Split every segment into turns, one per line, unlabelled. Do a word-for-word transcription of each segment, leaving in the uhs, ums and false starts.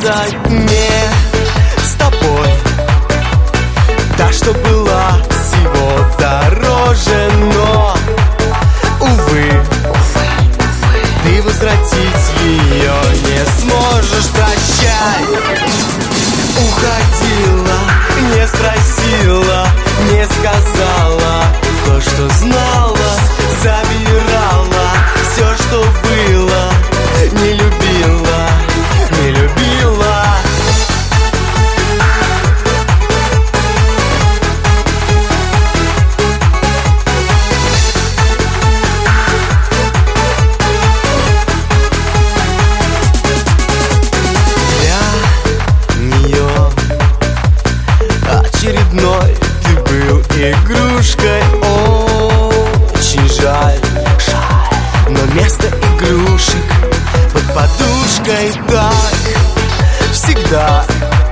сказать мне с тобой? Та, что была всего дороже, но, увы, ты возвратить ее не сможешь. Прощай. Уходила, не спросила, не сказала то, что знала, забирала все, что было, не любила, не любила. Очередной ты был игрушкой, очень жаль, но вместо игрушек под подушкой так всегда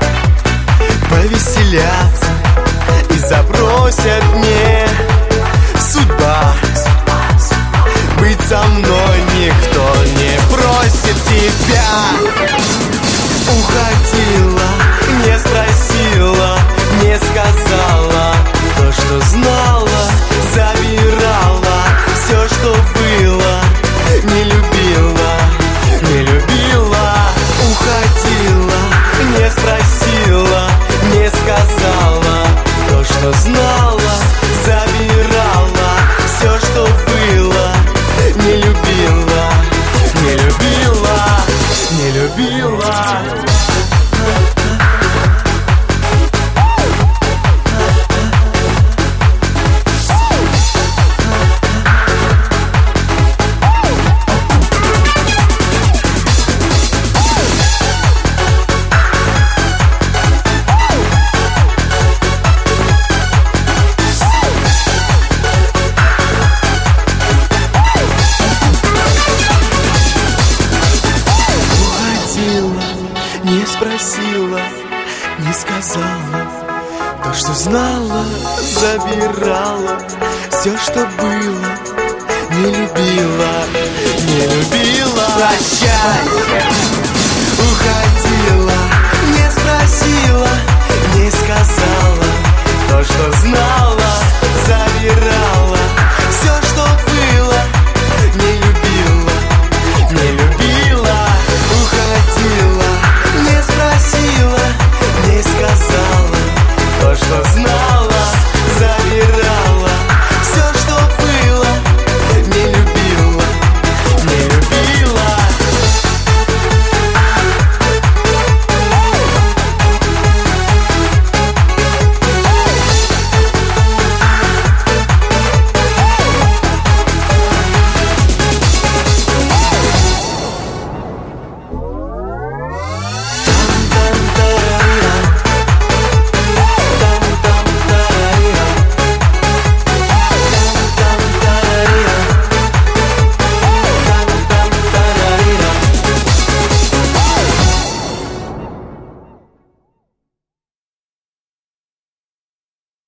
повеселятся и забросят мне судьба. Быть со мной никто не просит тебя. Уходила, не спросила, не сказала то, что знала, забирала все, что было, не любила, не любила. Уходила, не спросила, не сказала то, что знала, забирала все, что было, не любила, не любила, не любила. Не спросила, не сказала то, что знала, забирала все, что было, не любила, не любила. Прощай.